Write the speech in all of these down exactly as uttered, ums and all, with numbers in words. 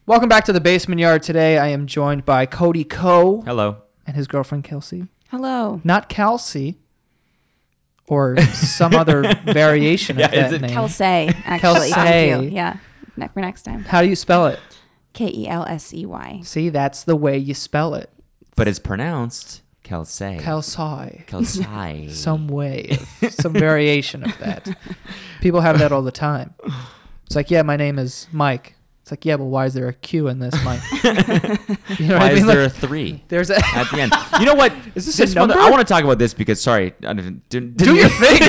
Welcome back to the Basement Yard. Today I am joined by Cody Ko. Hello. And his girlfriend Kelsey. Hello. Not Kelsey. Or some other variation yeah, of that is it name. Kelsey, actually. Kelsey. Thank you. Yeah. Ne- for next time. How do you spell it? K E L S E Y. See, that's the way you spell it. But it's pronounced Kelsey. Kelsey. Kelsey. Some way, of, some variation of that. People have that all the time. It's like, yeah, my name is Mike. It's like, yeah, but why is there a Q in this, Mike? You know what Why I mean? is there Like, a three there's a at the end? You know what? Is this This a number? mother- I want to talk about this because, sorry, I didn't, didn't, Do didn't your thing.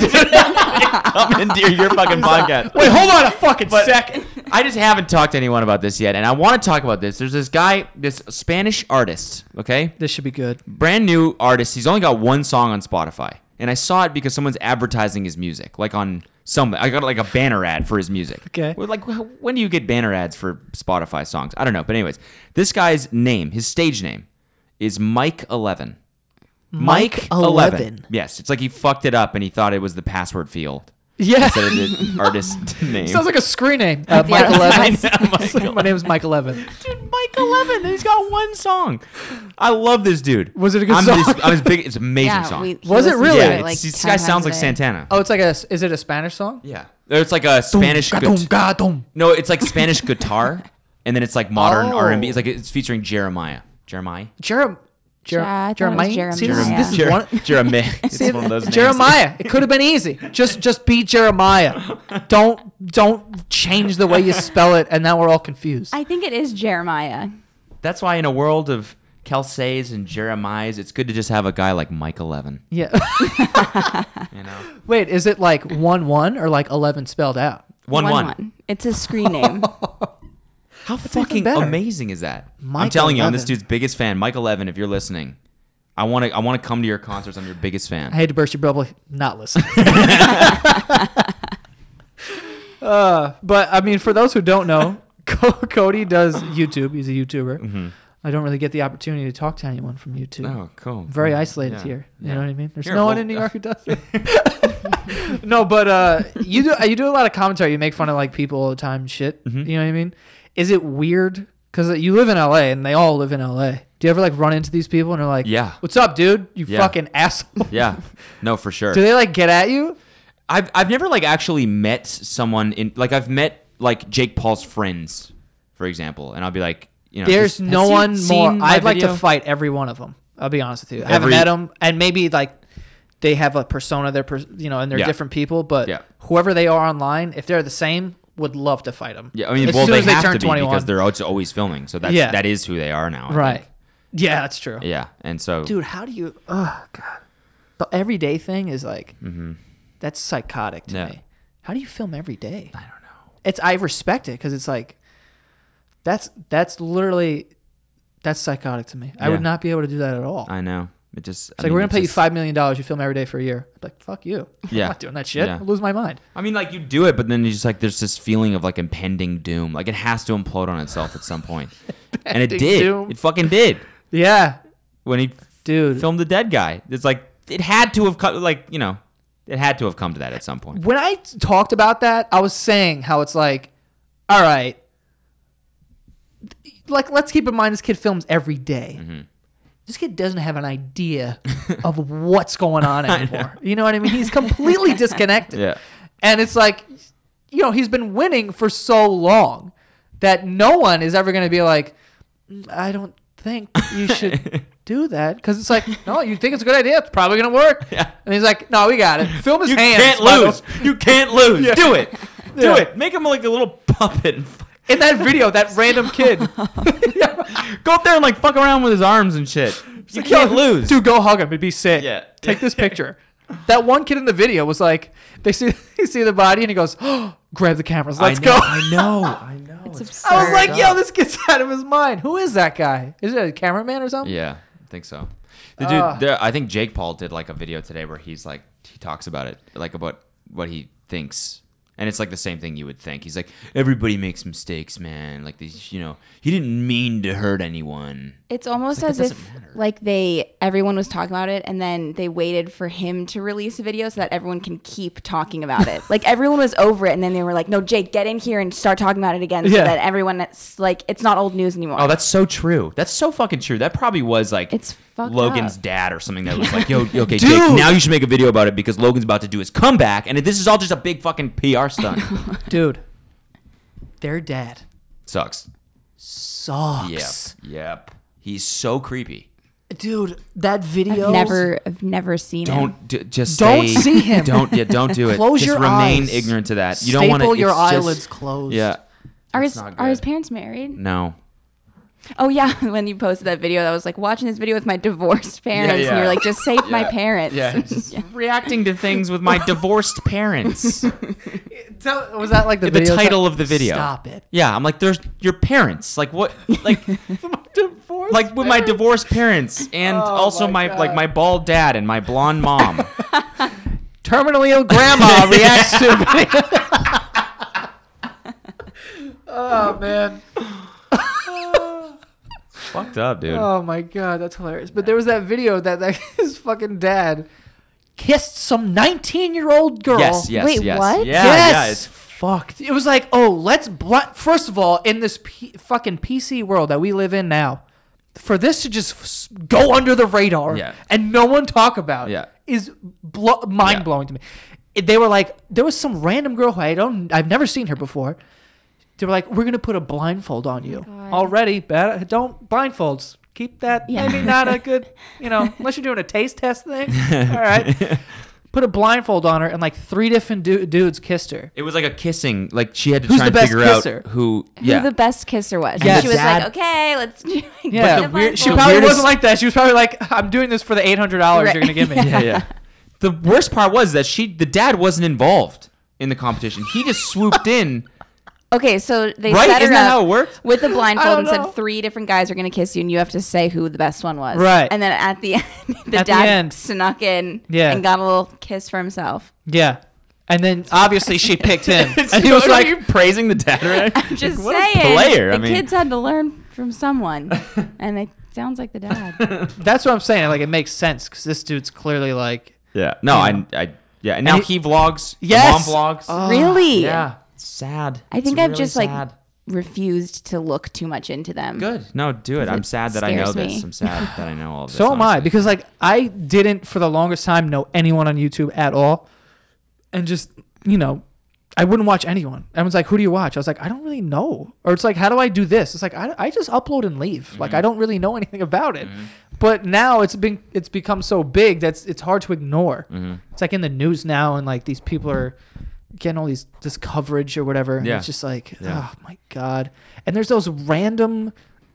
come into your, your fucking podcast. Wait, hold on a fucking But second. I just haven't talked to anyone about this yet, and I want to talk about this. There's this guy, this Spanish artist, okay? This should be good. Brand new artist. He's only got one song on Spotify. And I saw it because someone's advertising his music, like on some. I got like a banner ad for his music. Okay. Well, like, wh- when do you get banner ads for Spotify songs? I don't know. But anyways, this guy's name, his stage name, is Mike Eleven. Mike Eleven. Yes, it's like he fucked it up and he thought it was the password field Yeah. instead of the artist name. Sounds like a screen name. Uh, Yeah, Mike Eleven. I know, Mike My name is Mike Eleven. Dude, Mike Eleven. and He's got one song. I love this dude. Was it a good I'm song? His, I'm his big. It's an amazing yeah, song. we, he Was it listens really? to yeah, it, it's, like this ten guy sounds times a like day. Santana. Oh, it's like a. Is it a Spanish song? Yeah. It's like a Spanish. Dum, gu- ga, dum. no, it's like Spanish guitar, and then it's like modern Oh. R and B. It's like it's featuring Jeremiah. Jeremiah. Jerem. Jer- Yeah, I thought it was Jeremiah. See, this, is- Jeremiah. this is Jer- one. Jeremiah. It's See, one of those names. Jeremiah. It could have been easy. Just, just be Jeremiah. Don't, don't change the way you spell it, and now we're all confused. I think it is Jeremiah. That's why in a world of Kelseys and Jeremiahs, it's good to just have a guy like Mike Eleven. Yeah. You know. Wait, is it like one one or like eleven spelled out? One one. It's his screen name. How even fucking better. amazing is that? I'm Mike telling you, I'm this eleven. dude's biggest fan. Mike Eleven, if you're listening, I want to. I want to come to your concerts. I'm your biggest fan. I hate to burst your bubble. Not listening. uh, but I mean, for those who don't know, Co- Cody does YouTube. He's a YouTuber. Mhm. I don't really get the opportunity to talk to anyone from YouTube. Oh, cool. I'm very cool. isolated Yeah. here. You Yeah. know what I mean? There's Here, no one well- in New York who does it. No, but uh, you do you do a lot of commentary. You make fun of like people all the time and shit. Mhm. You know what I mean? Is it weird? Because you live in L A and they all live in L A. Do you ever like run into these people and they're like, Yeah. what's up, dude? You Yeah. fucking asshole." Yeah. No, for sure. Do they like get at you? I've I've never like actually met someone in like I've met like Jake Paul's friends, for example, and I'll be like, you know, There's has- no has he one more. seen my I'd like video? to fight every one of them. I'll be honest with you. I haven't Every- met them, and maybe like they have a persona. They're pers- you know, and they're Yeah. different people. But Yeah. whoever they are online, if they're the same, would love to fight them. Yeah, I mean, as well, soon they as they have turn to be twenty-one, because they're always always filming, so that's Yeah. that is who they are now. I right. think. Yeah, that's true. Yeah, and so Dude, how do you? Oh god, the everyday thing is like Mhm. that's psychotic to Yeah. me. How do you film every day? I don't know. It's I respect it because it's like that's that's literally that's psychotic to me. I Yeah. would not be able to do that at all. I know. It just. It's like we're gonna pay you five million dollars. You film every day for a year. I'm like, fuck you. Yeah. I'm not doing that shit. Yeah. I'll lose my mind. I mean, like you do it, but then you just like there's this feeling of like impending doom. Like it has to implode on itself at some point, and it Impending did. doom. It fucking did Yeah, when he dude. filmed the dead guy. It's like it had to have come. Like you know, it had to have come to that at some point. When I talked about that, I was saying how it's like, all right, like let's keep in mind this kid films every day. Mm-hmm. This kid doesn't have an idea of what's going on anymore. You know what I mean? He's completely disconnected. Yeah. And it's like, you know, he's been winning for so long that no one is ever going to be like, "Mm, I don't think you should do that. Because it's like, no, you think it's a good idea. It's probably going to work. Yeah. And he's like, no, we got it. Film his You hands. can't by the- lose. You can't lose. Yeah. Do it. Do Yeah. it. Make him like a little puppet. and f- In that video, that random kid. Go up there and like fuck around with his arms and shit. You Like, can't "Yo, lose. Dude, go hug him. It'd be sick. Yeah. Take this picture. That one kid in the video was like, they see they see the body and he goes, oh, grab the cameras. Let's I go. know, I know. I know. It's It's- absurd. I was like, yo, this kid's out of his mind. Who is that guy? Is it a cameraman or something? Yeah, I think so. The dude, Ah. there, I think Jake Paul did like a video today where he's like, he talks about it, like about what he thinks And it's like the same thing you would think. He's like, everybody makes mistakes, man. Like these, you know, he didn't mean to hurt anyone. It's almost like, as that if doesn't matter. like they everyone was talking about it and then they waited for him to release a video so that everyone can keep talking about it. Like everyone was over it and then they were like, "No, Jake, get in here and start talking about it again," so Yeah. that everyone it's like it's not old news anymore. Oh, that's so true. That's so fucking true. That probably was like It's fucked Logan's up. dad or something that was like, yo, okay, Dude. Jake, now you should make a video about it because Logan's about to do his comeback, and this is all just a big fucking P R stunt. Dude, their dad Sucks. sucks. Yep. Yep. He's so creepy. Dude, that video. I've never I've never seen him. Don't d- just Don't stay- see him. Don't yeah. Don't do it. Close just your remain eyes. ignorant to that. You Staple don't want to. your eyelids closed. Yeah. Are It's his not are his good. parents married? No. Oh yeah, when you posted that video, I was like watching this video with my divorced parents, and yeah. you're like, just say my parents. Yeah. Just reacting to things with my divorced parents. Tell, was that like the, The video? title of the video. Stop it. Yeah, I'm like, there's your parents. Like what? Like, Divorce like with my divorced parents, and Oh also my my, like God. my bald dad and my blonde mom. terminally ill grandma reacts to video. Oh man. Fucked up, dude. Oh my god, that's hilarious. But there was that video that, that his fucking dad kissed some nineteen-year-old girl. Yes, yes, Wait, yes. what? Yeah, yes. yeah. It's fucked. It was like, oh, let's blunt. First of all, in this P- fucking P C world that we live in now, for this to just s- go under the radar Yeah. and no one talk about Yeah. is blo- mind blowing to me. It- They were like, there was some random girl who I don't, I've never seen her before. They were like, we're gonna put a blindfold on you God. already. Bad, don't blindfolds. Keep that. Yeah. Maybe not a good, you know, unless you're doing a taste test thing. All right. Put a blindfold on her, and like three different du- dudes kissed her. It was like a kissing. Like she had to Who's try the and best figure kisser? out who. Who Yeah. the best kisser was? Yes. And she was Dad- like, okay, let's do Yeah. the weird- She The probably weirdest- wasn't like that. She was probably like, I'm doing this for the eight hundred dollars Right. you're gonna give me. yeah, yeah. The worst part was that she, the dad, wasn't involved in the competition. He just swooped in. Okay, so they Right? set her Isn't that up how it worked? with the I blindfold don't and know. said three different guys are going to kiss you, and you have to say who the best one was. Right. And then at the end, the At the dad end. snuck in Yeah. and got a little kiss for himself. Yeah. And then obviously she picked him, It's- and he was are like, you praising the dad, right? Just what saying, a player. the I mean, kids had to learn from someone, and it sounds like the dad. "That's what I'm saying." Like it makes sense because this dude's clearly like, yeah. No, Yeah. I, I, yeah. And now And he, vlogs. Yes! The mom vlogs. Oh, Really? Yeah. It's sad. I think It's I've really just sad. like refused to look too much into them. Good. No, do it. Because I'm it sad that I know scares this. me. I'm sad that I know all this. so am I honestly. because like I didn't for the longest time know anyone on YouTube at all, and just you know. I wouldn't watch anyone. Everyone's like, who do you watch? I was like, I don't really know. Or it's like, how do I do this? It's like, I, I just upload and leave. Like, I don't really know anything about it. But now it's been it's become so big that it's, it's hard to ignore. It's like in the news now, and like these people are getting all these this coverage or whatever. And Yeah. it's just like, Yeah. oh my God. And there's those random,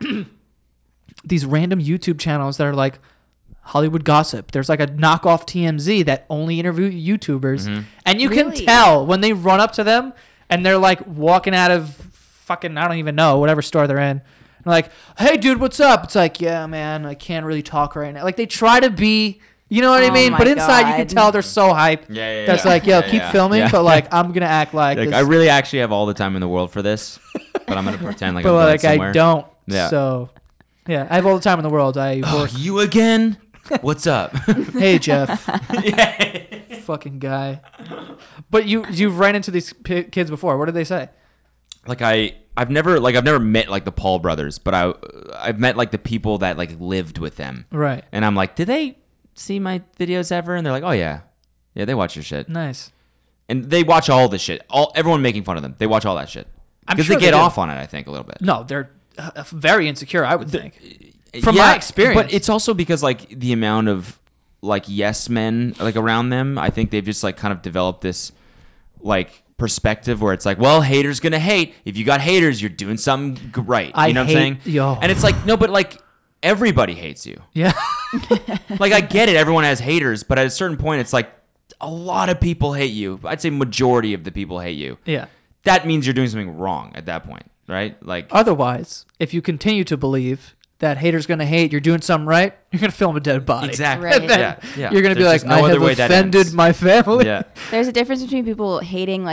these random YouTube channels that are like, Hollywood Gossip. There's like a knockoff T M Z that only interview YouTubers, Mm-hmm. and you Really? can tell when they run up to them and they're like walking out of fucking I don't even know whatever store they're in. And they're like, "Hey, dude, what's up?" It's like, "Yeah, man, I can't really talk right now." Like they try to be, you know what I Oh mean? my But inside, you can God. tell they're so hyped. Yeah, yeah, That's yeah. like, yo, Yeah, keep yeah. filming, Yeah. but like I'm gonna act like, Like, this, I really actually have all the time in the world for this, but I'm gonna pretend like but I'm going like somewhere. I don't. Yeah. So, yeah, I have all the time in the world. I Oh, work. you again? What's up? Hey, Jeff. Fucking guy. But you you've ran into these p- kids before. What did they say? like I I've never like I've never met like the Paul brothers, but I I've met like the people that like lived with them. Right. And I'm like, did they see my videos ever? And they're like, oh yeah, yeah, they watch your shit, Nice. and they watch all the shit. All everyone making fun of them, they watch all that shit I'm because sure they get they do. off on it. I think a little bit. No, they're uh, very insecure, I would think. From my Yeah, experience. but it's also because like the amount of like yes men like around them. I think they've just like kind of developed this like perspective where it's like, well, haters gonna hate. If you got haters, you're doing something g- right. I you know hate- what I'm saying? yo. And it's like, no, but like everybody hates you. Yeah. Like I get it, everyone has haters, but at a certain point, it's like a lot of people hate you. I'd say majority of the people hate you. Yeah. That means you're doing something wrong at that point, right? Like, Otherwise, if you continue to believe that haters gonna hate, you're doing something right, you're gonna film a dead body. exactly. Right. And then Yeah, yeah. You're gonna be There's like, just no I other have way that offended ends. my family. Yeah. There's a difference between people hating like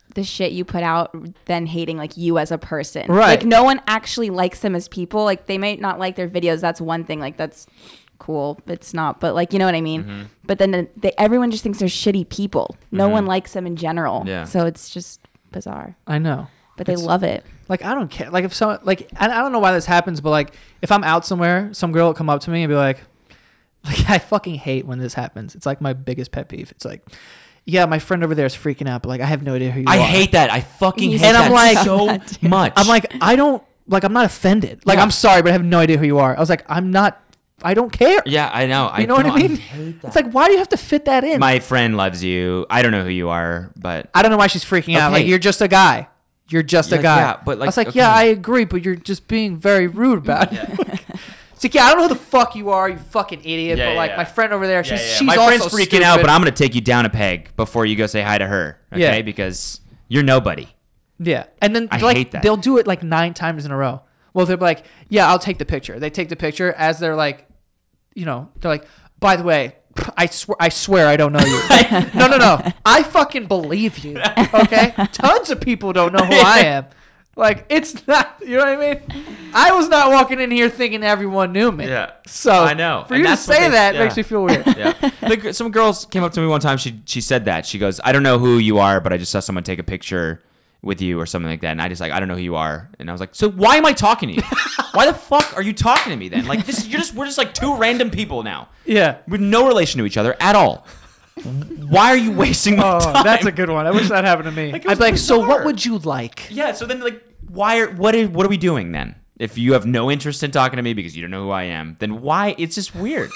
the shit you put out than hating like you as a person. Right. Like no one actually likes them as people. Like they might not like their videos. That's one thing. Like that's cool. It's not. But like you know what I mean. Mm-hmm. But then they, everyone just thinks they're shitty people. No mm-hmm. one likes them in general. Yeah. So it's just bizarre. I know. But they it's, love it. Like I don't care. Like if someone like I, I don't know why this happens, but like if I'm out somewhere, some girl will come up to me and be like, like I fucking hate when this happens. It's like my biggest pet peeve. It's like, yeah, my friend over there is freaking out, but like I have no idea who you I are. I hate that. I fucking hate and that I'm like, so much. I'm like, I don't like. I'm not offended. Like Yeah. I'm sorry, but I have no idea who you are. I was like, I'm not. I don't care. Yeah, I know. You know I what I mean? I hate that. It's like, why do you have to fit that in? My friend loves you. I don't know who you are, but I don't know why she's freaking out. Okay. Like you're just a guy. You're just Yeah, a guy. yeah, but, like, I was like, okay. yeah, I agree, but you're just being very rude about it. It's like, yeah, I don't know who the fuck you are, you fucking idiot. Yeah, but like yeah. my friend over there, she's Yeah, yeah. she's my also friend's freaking stupid. out, but I'm gonna take you down a peg before you go say hi to her. Okay, Yeah. because you're nobody. Yeah, and then I like hate that. they'll do it like nine times in a row. Well, they're like, yeah, I'll take the picture. They take the picture as they're like, you know, they're like, by the way, I swear, I swear, I don't know you. no, no, no, I fucking believe you. Okay, tons of people don't know who I am. Like it's not, you know what I mean? I was not walking in here thinking everyone knew me. Yeah. So I know. For And you to that's what say they- that yeah. makes me feel weird. Yeah. Like, some girls came up to me one time. She she said that. She goes, I don't know who you are, but I just saw someone take a picture with you or something like that. And I just like, I don't know who you are. And I was like, so why am I talking to you? Why the fuck are you talking to me then? Like this, you're just we're just like two random people now Yeah. with no relation to each other at all. Why are you wasting my Oh, time? that's a good one. I wish that happened to me. Like, it I'd was be like, so bizarre. what would you like? Yeah, so then like why are what are what are we doing then? If you have no interest in talking to me because you don't know who I am, then why? It's just weird.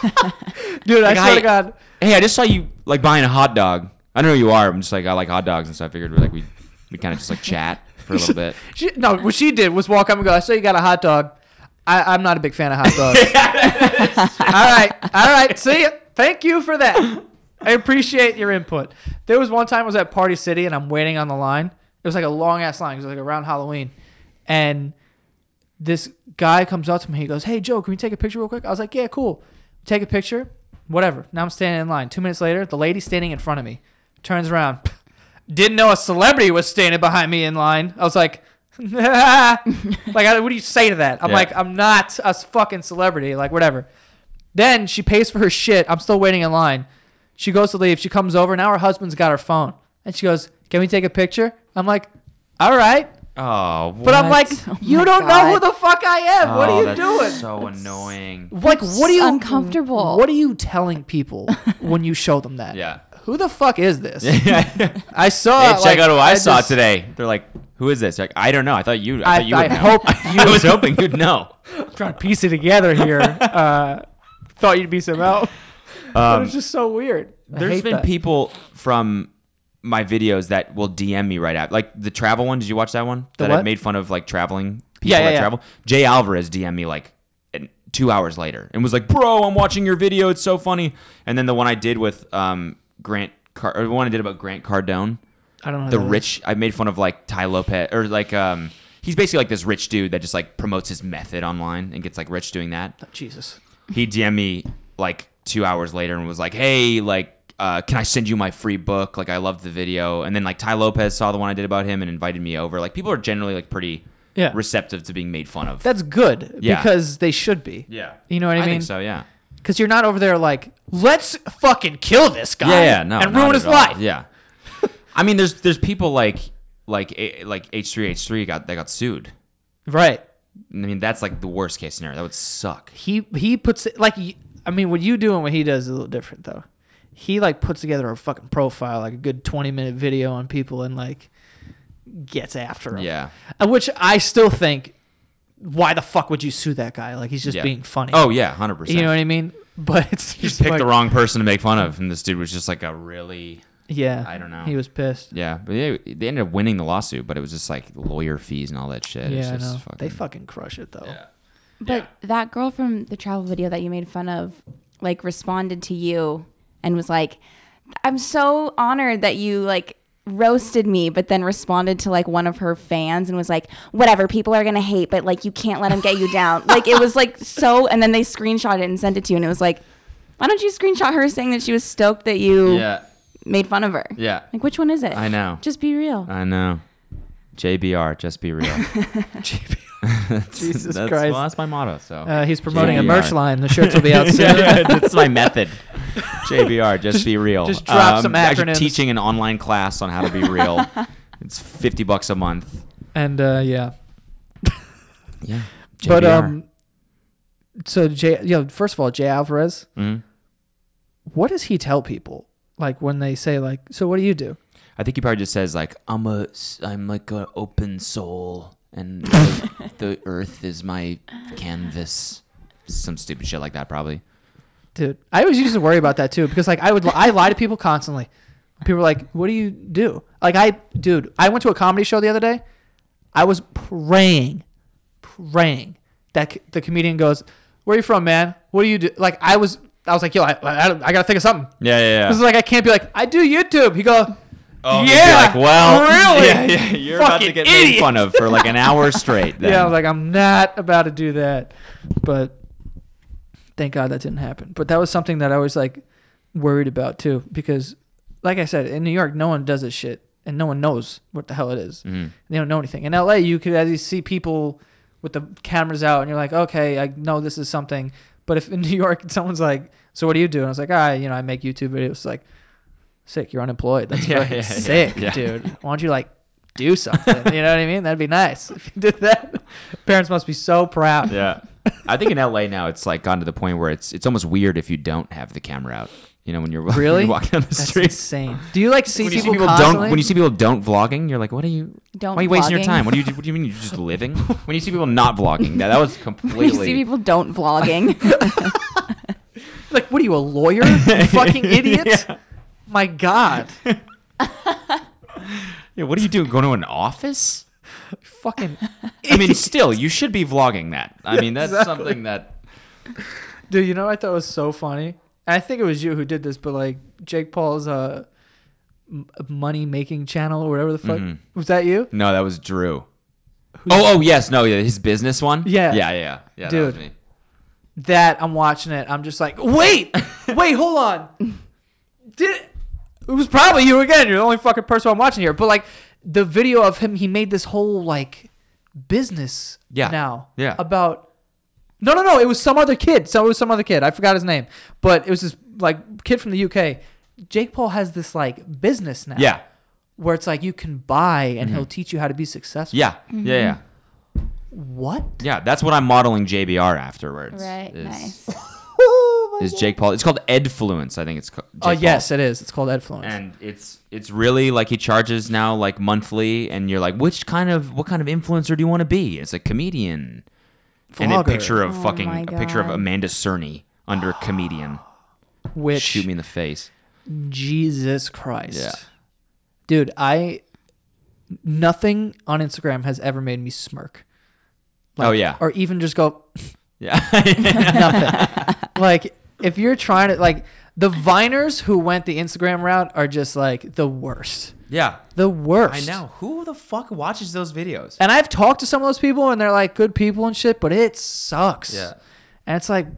Dude, Like, I swear I- to God. Hey, I just saw you like buying a hot dog. I don't know who you are. I'm just like I like hot dogs, and so I figured like we we kind of just like chat for a little bit. She, no, what she did was walk up and go, I saw you got a hot dog. I, I'm not a big fan of hot dogs. all right. All right. See ya. Thank you for that. I appreciate your input. There was one time I was at Party City and I'm waiting on the line. It was like a long ass line. It was like around Halloween. And this guy comes up to me. He goes, hey, Joe, can we take a picture real quick? I was like, yeah, cool. Take a picture. Whatever. Now I'm standing in line. Two minutes later, the lady standing in front of me turns around. Didn't know a celebrity was standing behind me in line. I was like, like, I- what do you say to that? I'm Yeah. like, I'm not a fucking celebrity. Like, whatever. Then she pays for her shit. I'm still waiting in line. She goes to leave. She comes over. Now her husband's got her phone. And she goes, can we take a picture? I'm like, all right. Oh, But I'm like, Oh you my don't know who God. the fuck I am. what Oh, are you that's doing? So annoying. Like, what are you uncomfortable. What are you telling people when you show them that? Yeah. Who the fuck is this? Yeah. I saw. Hey, check like, out who I, saw just- today. They're like, who is this? Like, I don't know. I thought you. I, I- thought you I would know. hope I was hoping you'd know. Trying to piece it together here. Uh, thought you'd be some help. but Um, it's just so weird. I There's hate been that. people from my videos that will D M me right after. Like the travel one. Did you watch that one? The that I what? made fun of like traveling people Yeah, yeah, that yeah. travel. Jay Alvarez D M'd me like in- two hours later and was like, "Bro, I'm watching your video. It's so funny." And then the one I did with um, Grant, Car- or the one I did about Grant Cardone, I don't know. who the that is. rich. I made fun of like Ty Lopez or like um, he's basically like this rich dude that just like promotes his method online and gets like rich doing that. Oh, Jesus. He D M'd me like two hours later and was like, "Hey, like, uh, can I send you my free book? Like, I loved the video." And then like Ty Lopez saw the one I did about him and invited me over. Like, people are generally like pretty Yeah. receptive to being made fun of. That's good Yeah. because they should be. yeah, You know what I, I mean? think so. Yeah. Because you're not over there like, let's fucking kill this guy. Yeah, yeah, no, and not ruin at his all. life. Yeah. I mean, there's there's people like like A- like H three H three got they got sued. Right. I mean, that's like the worst case scenario. That would suck. He he puts it like y- I mean, what you do and what he does is a little different though. He like puts together a fucking profile, like a good twenty minute video on people, and like gets after them. Yeah. Uh, Which I still think, why the fuck would you sue that guy? Like he's just Yeah. being funny. Oh yeah, hundred percent. you know what I mean? But it's You just picked like, the wrong person to make fun of, and this dude was just like a really. Yeah, I don't know. He was pissed. Yeah, but they, they ended up winning the lawsuit, but it was just like lawyer fees and all that shit. It's Yeah, I just know. fucking, They fucking crush it though. Yeah. But that girl from the travel video that you made fun of, like, responded to you and was like, I'm so honored that you, like, roasted me, but then responded to, like, one of her fans and was like, whatever, people are going to hate, but, like, you can't let them get you down. Like, it was, like, so, and then they screenshot it and sent it to you, and it was like, why don't you screenshot her saying that she was stoked that you Yeah. made fun of her. Yeah. Like, which one is it? I know. Just be real. I know. J B R, just be real. that's, Jesus that's, Christ. Well, that's my motto. So Uh, he's promoting J B a R. merch line. The shirts will be out soon. That's my method. J B R, just, Just- be real. just drop Um, some actually acronyms. teaching an online class on how to be real. It's fifty bucks a month. And uh, yeah, Yeah. but um, so Jay, you know, first of all, Jay Alvarez, hmm what does he tell people? Like when they say like, so what do you do? I think he probably just says like, I'm a, I'm like an open soul, and the, the earth is my canvas. Some stupid shit like that, probably. Dude, I always used to worry about that too because like I would I lie to people constantly. People are like, "What do you do?" Like I, dude, I went to a comedy show the other day. I was praying, praying that c- the comedian goes, "Where are you from, man? What do you do?" Like I was, I was like, "Yo, I, I, I gotta think of something." Yeah, yeah, This is like I can't be like, "I do YouTube." He go, Oh, yeah, you'd be like, well, really? yeah, yeah, you're about to Fucking get made idiot. fun of for like an hour straight. Then. Yeah, I was like, I'm not about to do that. But thank God that didn't happen. But that was something that I was like worried about too. Because like I said, in New York, no one does this shit. And no one knows what the hell it is. Mhm. They don't know anything. In L A, you could at least see people with the cameras out and you're like, okay, I know this is something. But if in New York, someone's like, so what do you do? And I was like, ah, you know, I make YouTube videos. It's like, sick, you're unemployed. That's Yeah, fucking yeah, sick, yeah. dude. Why don't you like do something? You know what I mean? That'd be nice if you did that. Parents must be so proud. Yeah. I think in L A now it's like gotten to the point where it's it's almost weird if you don't have the camera out. You know, when you're, Really? when you're walking down the That's street. insane. Do you like see When you people, see people constantly? don't when you see people don't vlogging, you're like, what are you Don't why are you wasting your vlogging. time? What do you what do you mean you're just living? When you see people not vlogging, that that was completely When you see people don't vlogging. Like, what are you, a lawyer? You fucking idiot. Yeah. My God. Yeah, what are you doing? Going to an office? Fucking I mean, still, you should be vlogging that. I mean, that's Exactly. something that Dude, you know what I thought was so funny? And I think it was you who did this, but like Jake Paul's uh money making channel or whatever the fuck. Mhm. Was that you? No, that was Drew. Oh, oh yes, no, yeah, his business one. Yeah. yeah, yeah, yeah. Dude. that was me. That I'm watching it. I'm just like, wait, wait, hold on. Did it, it was probably you again. You're the only fucking person I'm watching here. But like the video of him, he made this whole like business Yeah. now. Yeah. About no, no, no. It was some other kid. So it was some other kid. I forgot his name, but it was this like kid from the U K. Jake Paul has this like business now. Yeah, Where it's like you can buy and he'll teach you how to be successful. yeah, yeah, yeah. What? Yeah, that's what I'm modeling J B R afterwards. Right, is, nice. Oh, my Is God. Jake Paul? It's called Edfluence, I think it's called. Oh yes, it is. It's called Edfluence. And it's it's really like he charges now like monthly, and you're like, which kind of what kind of influencer do you want to be? It's a comedian, and a Vlogger. picture of Oh fucking my a picture of God. Amanda Cerny under comedian. Which Shoot me in the face. Jesus Christ. Yeah. Dude, I nothing on Instagram has ever made me smirk. Like, Oh, yeah. Or even just go Yeah. nothing. Like if you're trying to like the Viners who went the Instagram route are just like the worst. yeah. The worst. I know. Who the fuck watches those videos? And I've talked to some of those people and they're like good people and shit, but it sucks. Yeah. And it's like,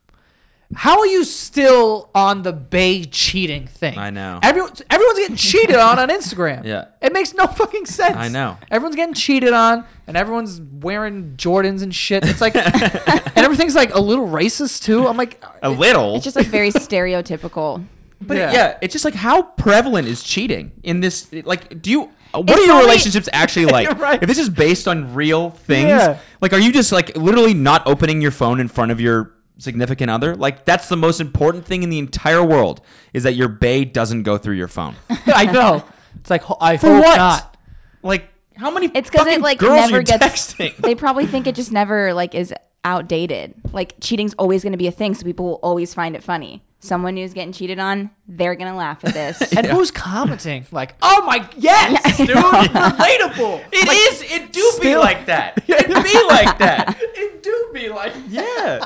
how are you still on the Bay cheating thing? I know. Everyone, everyone's getting cheated on on Instagram. Yeah. It makes no fucking sense. I know. Everyone's getting cheated on, and everyone's wearing Jordans and shit. It's like, and everything's like a little racist too. I'm like, A little. It's just like very stereotypical. But Yeah. yeah. it's just like how prevalent is cheating in this? Like, do you? What It's are your probably- relationships actually like? You're right. If this is based on real things, Yeah. like, are you just like literally not opening your phone in front of your significant other? Like, that's the most important thing in the entire world is that your bae doesn't go through your phone. I know. It's like ho- I For hope what? not. Like, how many It's because fucking it like girls never are you gets. texting? They probably think it just never like is outdated. Like cheating's always going to be a thing, so people will always find it funny. Someone who's getting cheated on, they're gonna laugh at this. And who's commenting? Like, oh my, yes, dude, relatable. It Like, is. It do be still- like that. It be like that. It do be like, Yeah.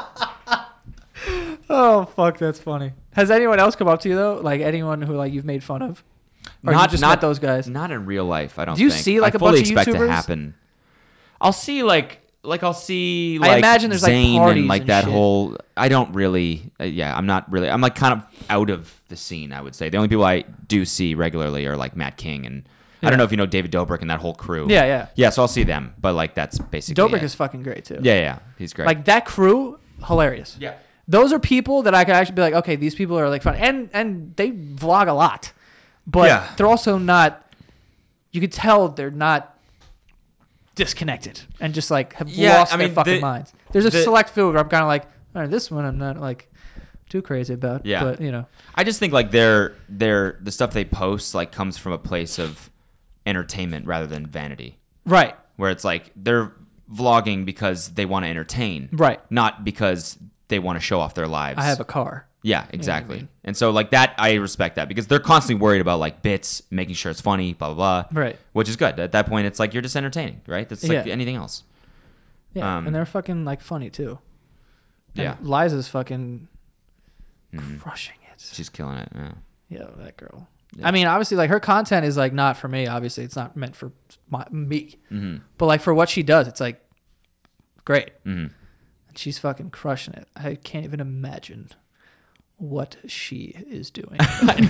oh fuck, that's funny. Has anyone else come up to you though? Like anyone who like you've made fun of? Or you just met those guys? Not in real life. I don't. Do you think. see, like, I a fully bunch of expect YouTubers? to happen. I'll see like like I'll see. I Like, imagine there's, like, Zayn parties and like and that shit. whole. I don't really. Uh, yeah, I'm not really. I'm like kind of out of the scene. I would say the only people I do see regularly are like Matt King and I don't know if you know David Dobrik and that whole crew. Yeah, yeah. Yeah, so I'll see them, but like that's basically. Dobrik it. is fucking great too. Yeah, yeah, he's great. Like that crew, hilarious. yeah. Those are people that I could actually be like, okay, these people are like fun, and and they vlog a lot, but Yeah. they're also not. You could tell they're not disconnected and just like have Yeah, lost I their mean, fucking the- minds. There's a the- select few where I'm kind of like, all right, this one I'm not like too crazy about. Yeah. But you know, I just think like their their the stuff they post like comes from a place of entertainment rather than vanity, right, where it's like they're vlogging because they want to entertain, right. not because they want to show off their lives. I have a car. Yeah, exactly. mean? And so like that, I respect that because they're constantly worried about like bits, making sure it's funny, blah blah blah. Right. Which is good. At that point, it's like you're just entertaining, right? That's like Yeah. anything else. Yeah, Um, and they're fucking like funny too. And Yeah. Liza's fucking Mhm. crushing it. She's killing it. Yeah. Yeah, that girl. Yeah. I mean, obviously, like her content is like not for me. Obviously, it's not meant for my, me. Mm-hmm. But like for what she does, it's like great. Mm-hmm. And she's fucking crushing it. I can't even imagine what she is doing.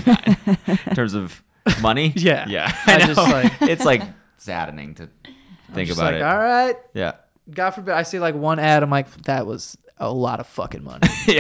In terms of money. Yeah. Yeah. I I know. just, like- it's like saddening to think Just about like, it. all right. Yeah. God forbid, I see like one ad. I'm like, that was a lot of fucking money. Yeah.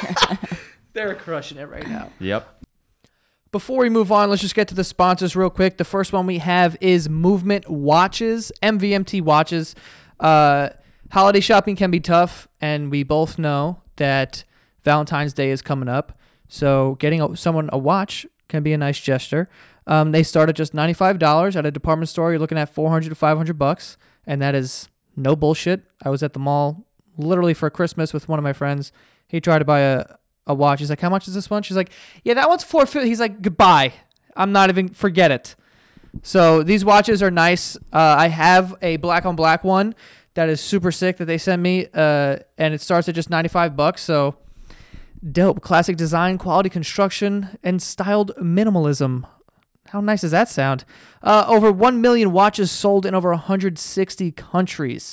They're crushing it right now. Yep. Before we move on, let's just get to the sponsors real quick. The first one we have is Movement Watches, M V M T Watches. Uh, holiday shopping can be tough, and we both know that Valentine's Day is coming up. So getting a, someone a watch can be a nice gesture. Um, they start at just ninety-five dollars at a department store. You're looking at four hundred to five hundred bucks, and that is no bullshit. I was at the mall literally for Christmas with one of my friends. He tried to buy a a watch. He's like, how much is this one? She's like, yeah, that one's four fifty. He's like, goodbye. I'm not even, forget it. So these watches are nice. Uh, I have a black on black one that is super sick that they sent me. Uh, and it starts at just ninety-five bucks. So dope. Classic design, quality construction, and styled minimalism. How nice does that sound? Uh, over one million watches sold in over one hundred sixty countries.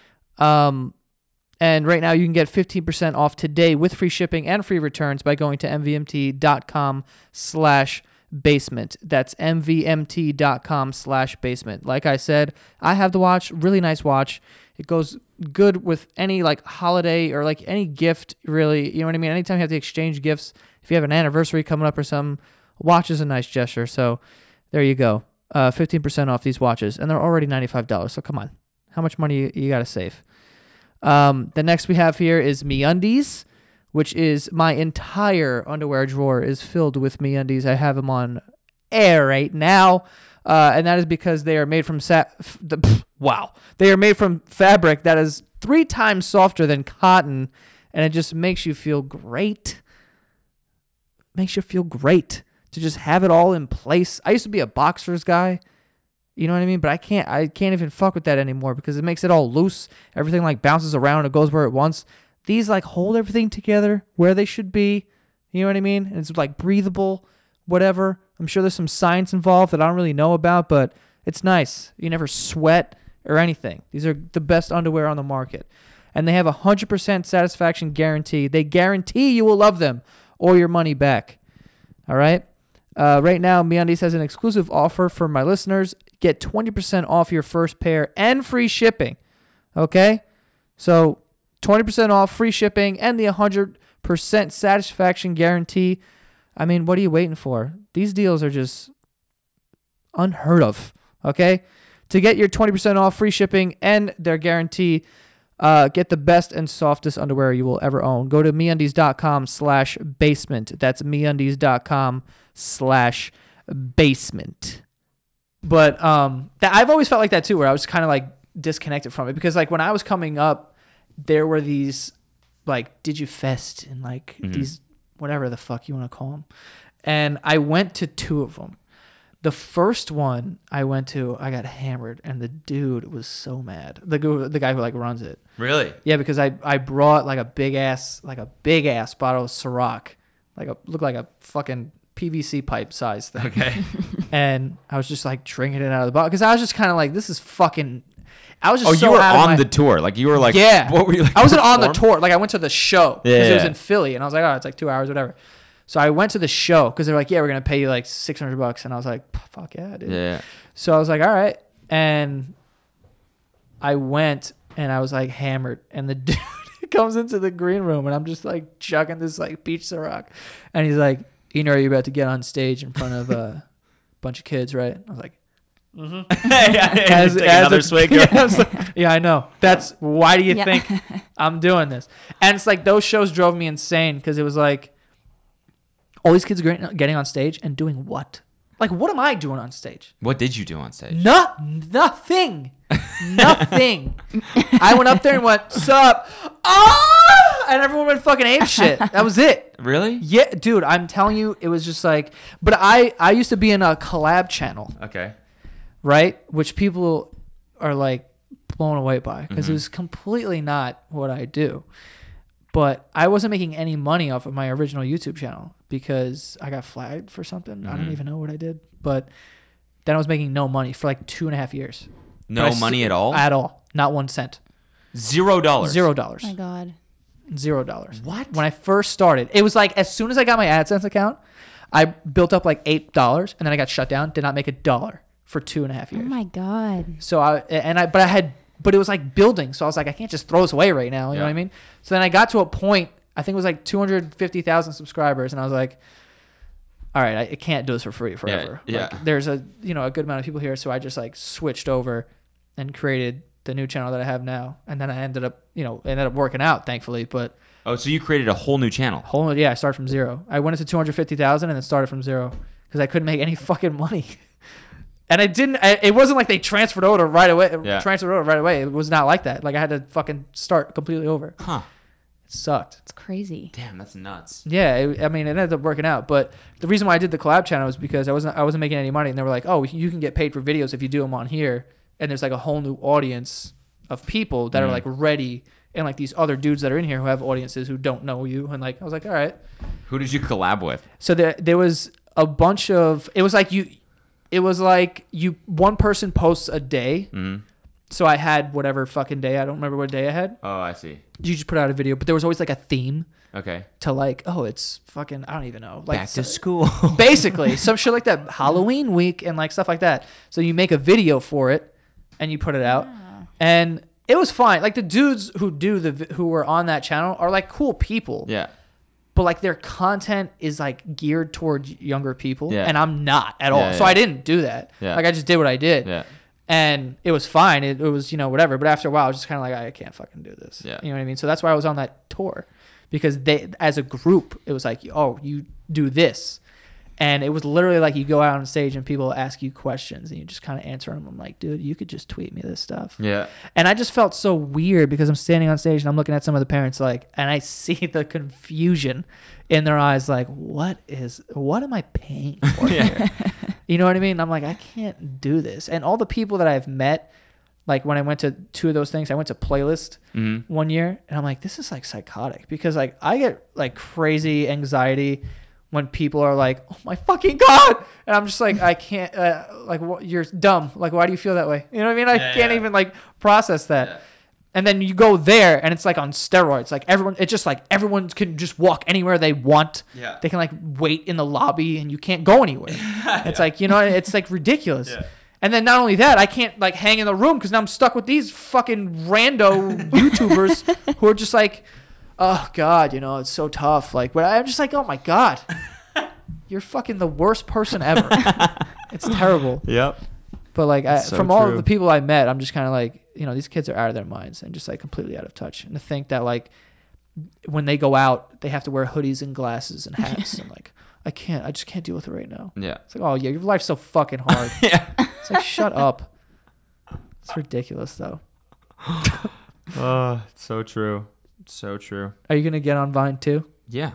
Um, And right now you can get fifteen percent off today with free shipping and free returns by going to mvmt.com slash basement. That's mvmt.com slash basement. Like I said, I have the watch, really nice watch. It goes good with any like holiday or like any gift, really. You know what I mean? Anytime you have to exchange gifts, if you have an anniversary coming up or something, watch is a nice gesture. So there you go. Uh, fifteen percent off these watches. And they're already ninety-five dollars. So come on. How much money you, you got to save? Um, the next we have here is MeUndies, which is my entire underwear drawer is filled with MeUndies. I have them on air right now, uh, and that is because they are made from sa- f- the, pff, wow, they are made from fabric that is three times softer than cotton, and it just makes you feel great. Makes you feel great to just have it all in place. I used to be a boxers guy. You know what I mean? But I can't I can't even fuck with that anymore because it makes it all loose. Everything like bounces around. It goes where it wants. These like hold everything together where they should be. You know what I mean? And it's like breathable, whatever. I'm sure there's some science involved that I don't really know about, but it's nice. You never sweat or anything. These are the best underwear on the market. And they have a one hundred percent satisfaction guarantee. They guarantee you will love them or your money back. All right? Uh, right now, MeUndies has an exclusive offer for my listeners. Get twenty percent off your first pair and free shipping. Okay? So twenty percent off, free shipping, and the one hundred percent satisfaction guarantee. I mean, what are you waiting for? These deals are just unheard of. Okay? To get your twenty percent off, free shipping, and their guarantee, uh, get the best and softest underwear you will ever own. Go to MeUndies.com slash basement. That's MeUndies.com slash basement. But um, that I've always felt like that too, where I was kind of like disconnected from it because like when I was coming up, there were these like DigiFest and like Mhm. these whatever the fuck you want to call them, and I went to two of them. The first one I went to, I got hammered, and the dude was so mad. The gu- the guy who like runs it, Really? yeah, because I I brought like a big ass like a big ass bottle of Ciroc, like a looked like a fucking P V C pipe size thing. Okay. And I was just like drinking it out of the bottle because I was just kind of like, this is fucking, I was just Oh, so you were out of on my- the tour. Like you were like, yeah. What were you like? I wasn't on the perform? tour. Like I went to the show Yeah, because it was yeah. in Philly, and I was like, oh, it's like two hours, whatever. So I went to the show because they're like, yeah, we're gonna pay you like six hundred bucks, and I was like, fuck yeah, dude. Yeah. So I was like, all right, and I went, and I was like hammered, and the dude comes into the green room, and I'm just like chugging this like peach Ciroc, and he's like, you know, you're about to get on stage in front of a bunch of kids, right? I was like. yeah, yeah, take another a- swig. yeah, I was like, yeah, I know. That's why do you Yeah. think I'm doing this? And it's like those shows drove me insane because it was like all these kids are getting on stage and doing what? Like, what am I doing on stage? What did you do on stage? No, nothing, nothing. I went up there and went, "Sup?" Ah! And everyone went fucking ape shit. That was it. Really? Yeah, dude. I'm telling you, it was just like. But I, I used to be in a collab channel. Okay. Right? Which people are like blown away by because Mhm. it was completely not what I do. But I wasn't making any money off of my original YouTube channel because I got flagged for something. I don't Mhm. even know what I did. But then I was making no money for like two and a half years. No But I money st- at all? At all. Not one cent. Zero dollars. Zero dollars. Oh my God. Zero dollars. What? When I first started, it was like as soon as I got my AdSense account, I built up like eight dollars and then I got shut down. Did not make a dollar for two and a half Oh years. my God. So I and I but I had but it was like building. So I was like, I can't just throw this away right now. You know Yeah. what I mean? So then I got to a point. I think it was like two hundred fifty thousand subscribers, and I was like, all right, I, I can't do this for free forever. yeah. Like, there's a you know a good amount of people here, so I just like switched over and created the new channel that I have now, and then I ended up you know it ended up working out thankfully, but. Oh, so you created a whole new channel. Whole yeah, I started from zero. I went into two hundred fifty thousand and then started from zero because I couldn't make any fucking money. And I didn't. I, it wasn't like they transferred over right away. Yeah. Transferred over right away. It was not like that. Like I had to fucking start completely over. Huh. It sucked. It's crazy. Damn, that's nuts. Yeah, it, I mean, it ended up working out. But the reason why I did the collab channel was because I wasn't. I wasn't making any money, and they were like, "Oh, you can get paid for videos if you do them on here." And there's like a whole new audience of people that Mhm. are like ready, and like these other dudes that are in here who have audiences who don't know you. And like I was like, all right. Who did you collab with? So there, there was a bunch of. It was like you. It was like you. One person posts a day. Mm-hmm. So I had whatever fucking day. I don't remember what day I had. Oh, I see. You just put out a video, but there was always like a theme Okay. to like, oh, it's fucking. I don't even know. Like Back to so- school. basically some shit like that. Halloween week and like stuff like that. So you make a video for it, and you put it out, and it was fine. Like the dudes who do the vi- who were on that channel are like cool people. Yeah. But like their content is like geared towards younger people, Yeah. and I'm not at all. Yeah, So yeah. I didn't do that. Yeah. Like I just did what I did, Yeah. and it was fine. It, it was you know whatever. But after a while, I was just kind of like I can't fucking do this. Yeah. You know what I mean? So that's why I was on that tour, because they as a group it was like, oh, you do this. And it was literally like you go out on stage and people ask you questions and you just kind of answer them. I'm like, dude, you could just tweet me this stuff. Yeah. And I just felt so weird because I'm standing on stage and I'm looking at some of the parents like, and I see the confusion in their eyes, like, what is, what am I paying for here? You know what I mean? I'm like, I can't do this. And all the people that I've met, like when I went to two of those things, I went to Playlist Mm-hmm. one year and I'm like, this is like psychotic because like I get like crazy anxiety when people are like, oh my fucking God. And I'm just like, I can't, uh, like, what, you're dumb. Like, why do you feel that way? You know what I mean? I Yeah, can't yeah. even like process that. Yeah. And then you go there and it's like on steroids. Like everyone, it's just like everyone can just walk anywhere they want. Yeah. They can like wait in the lobby and you can't go anywhere. It's like, you know, it's like ridiculous. Yeah. And then not only that, I can't like hang in the room because now I'm stuck with these fucking rando YouTubers who are just like, oh God, you know, it's so tough. Like, but I'm just like, oh my God, you're fucking the worst person ever. It's terrible. Yep. But like, I, So from all of true. the people I met, I'm just kind of like, you know, these kids are out of their minds and just like completely out of touch. And to think that like when they go out, they have to wear hoodies and glasses and hats and like, I can't, I just can't deal with it right now. Yeah. It's like, oh yeah, your life's so fucking hard. Yeah. It's like, shut up. It's ridiculous though. Oh, it's so true. So true. Are you gonna get on Vine too? Yeah.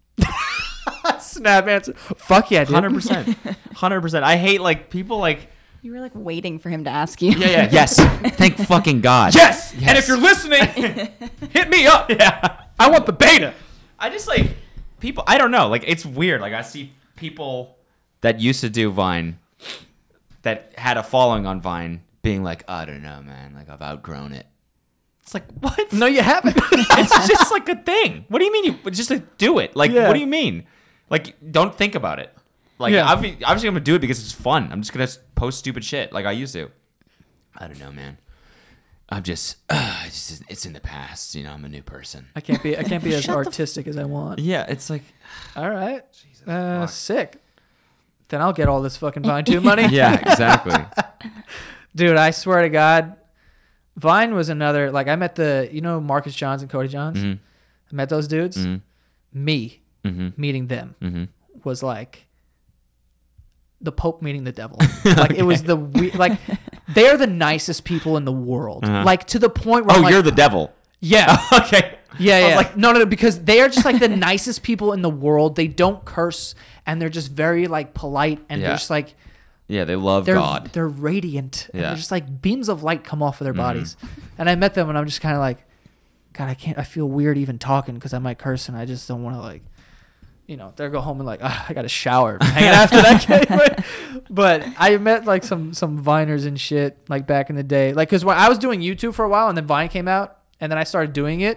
Snap answer. Fuck yeah, dude. Hundred percent. Hundred percent. I hate like people like. You were like waiting for him to ask you. Yeah. Yeah. Yes. Thank fucking God. Yes! Yes. And if you're listening, hit me up. Yeah. I want the beta. I just like people. I don't know. Like it's weird. Like I see people that used to do Vine, that had a following on Vine, being like, I don't know, man. Like I've outgrown it. It's like, what? No, you haven't. It's just like a thing. What do you mean? You just like, do it. Like, Yeah. what do you mean? Like, don't think about it. Like, Yeah. obviously, obviously, I'm gonna do it because it's fun. I'm just gonna post stupid shit like I used to. I don't know, man. I'm just, uh, it's, just, it's in the past. You know, I'm a new person. I can't be. I can't be as Shut the f- artistic as I want. Yeah, it's like, All right. Uh, fuck. sick. Then I'll get all this fucking Vine too money. yeah, exactly. Dude, I swear to God, Vine was another. Like I met the, you know, Marcus Johns and Cody Johns. hmm I met those dudes. hmm Me hmm meeting them hmm was like the Pope meeting the devil. Like it was the we- like they're the nicest people in the world. Uh-huh. Like to the point where Oh, I'm like, you're the devil. yeah. okay. Yeah, I was yeah. like- no, no, no, because they are just like the nicest people in the world. They don't curse, and they're just very like polite, and Yeah. they're just like Yeah, they love they're God. they're radiant, and Yeah. they're just like beams of light come off of their Mhm. bodies. And I met them, and I'm just kind of like, God, I can't. I feel weird even talking because I might curse, and I just don't want to like, you know, they'll go home and like, ah, I got to shower, hanging after that guy. But I met like some some Viners and shit like back in the day, like because when I was doing YouTube for a while, and then Vine came out, and then I started doing it.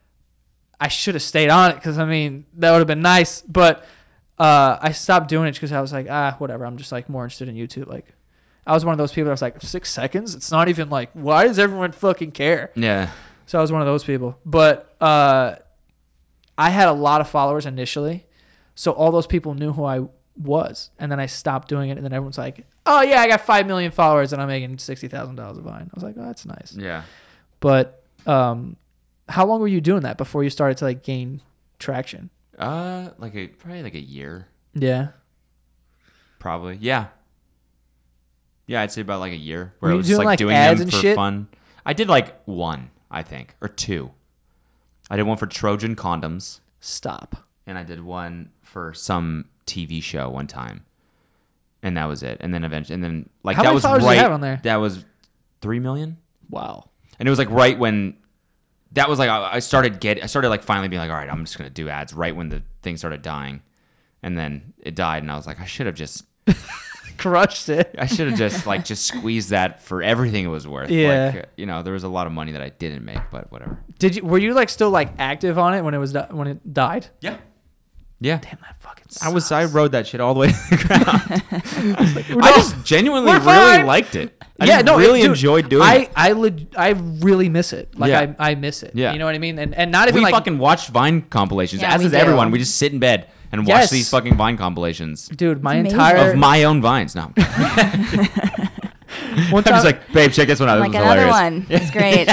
I should have stayed on it because I mean that would have been nice, but uh, I stopped doing it because I was like, ah, whatever. I'm just like more interested in YouTube. Like, I was one of those people that was like, six seconds. It's not even like, why does everyone fucking care? Yeah. So I was one of those people. But uh, I had a lot of followers initially, so all those people knew who I was, and then I stopped doing it, and then everyone's like, oh yeah, I got five million followers, and I'm making sixty thousand dollars a Vine. I was like, oh, that's nice. Yeah. But um. How long were you doing that before you started to like gain traction? Uh, like a probably like a year. Yeah. Probably. Yeah. Yeah, I'd say about like a year Were where I you was doing, just like, like, doing ads them and for shit? fun. I did like one, I think, or two. I did one for Trojan condoms, Stop. and I did one for some T V show one time, and that was it. And then eventually, and then like How that many was followers do right. you have on there? That was three million, Wow. and it was like right when. That was like I I started get I started like finally being like, all right, I'm just gonna do ads right when the thing started dying, and then it died, and I was like, I should have just Crushed it. I should have just like just squeezed that for everything it was worth. Yeah. Like, you know, there was a lot of money that I didn't make, but whatever. Did you? Were you like still like active on it when it was di- when it died? Yeah. Yeah. Damn, that fucking. I was I sucks. rode that shit all the way to the ground. We're I not- just genuinely we're really fine. liked it. I yeah, just no, really it, dude, enjoyed doing I, it. I, leg- I really miss it. Like Yeah. I, I miss it. Yeah. You know what I mean? And and not even We like, fucking watched Vine compilations, Yeah, as we does do. everyone. We just sit in bed and watch Yes. these fucking Vine compilations dude, my It's amazing. entire of my own Vines. No, I'm one time, just like, babe, check this one out. Like This was another hilarious. one. It's great.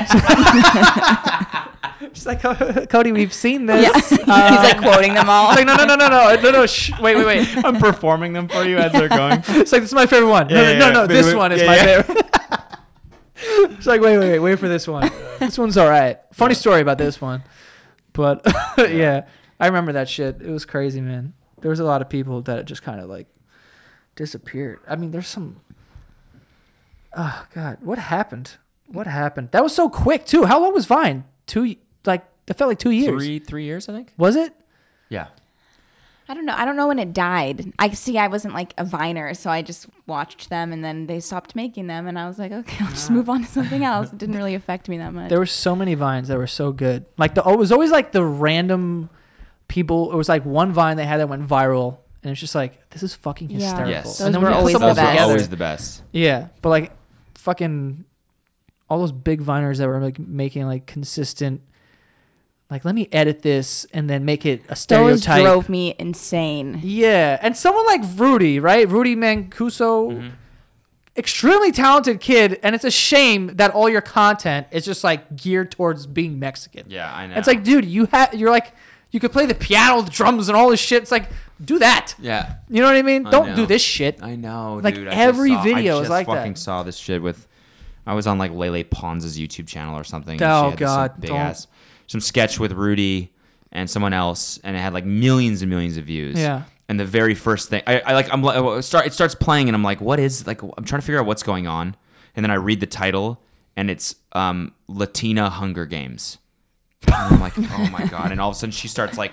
she's like, Cody, we've seen this. Yeah. Uh, He's like quoting them all. It's like, no, no, no, no, no, no, no. Shh. Wait, wait, wait. I'm performing them for you as they're going. It's like, this is my favorite one. No, Yeah, no, yeah, no, yeah. no, Wait, this wait, one is yeah, my yeah. favorite. It's like, wait, wait, wait, wait for this one. This one's all right. Funny story about this one. But yeah, I remember that shit. It was crazy, man. There was a lot of people that just kind of like disappeared. I mean, there's some. Oh God, what happened? What happened? That was so quick too. How long was Vine? Two, like it felt like two years. Three, three years, I think. Was it? Yeah. I don't know. I don't know when it died. I see. I wasn't like a Viner, so I just watched them, and then they stopped making them, and I was like, okay, I'll just move on to something else. It didn't really affect me that much. There were so many Vines that were so good. Like the, oh, it was always like the random people. It was like one Vine they had that went viral, and it's just like this is fucking Yeah. hysterical. Yes. And Those then were when you put always them the all Those were best. together- always the best. Yeah, but like fucking all those big Viners that were like making like consistent, like let me edit this and then make it a Those stereotype. drove me insane. Yeah, and someone like Rudy, right? Rudy Mancuso, Mm-hmm. extremely talented kid, and it's a shame that all your content is just like geared towards being Mexican. Yeah, I know. It's like, dude, you have you're like you could play the piano, the drums, and all this shit. It's like, do that. yeah. You know what I mean? I Don't know. do this shit. I know, Like, dude. every I just saw, video I is just like that. fucking saw this shit with. I was on like Lele Pons' YouTube channel or something. and Oh, she had this, God, some big don't. ass, some sketch with Rudy and someone else, and it had like millions and millions of views. Yeah. And the very first thing, I, I like, I'm like, start. It starts playing, and I'm like, what is like? I'm trying to figure out what's going on, and then I read the title, and it's um, Latina Hunger Games. And I'm like, oh my god! And all of a sudden, she starts like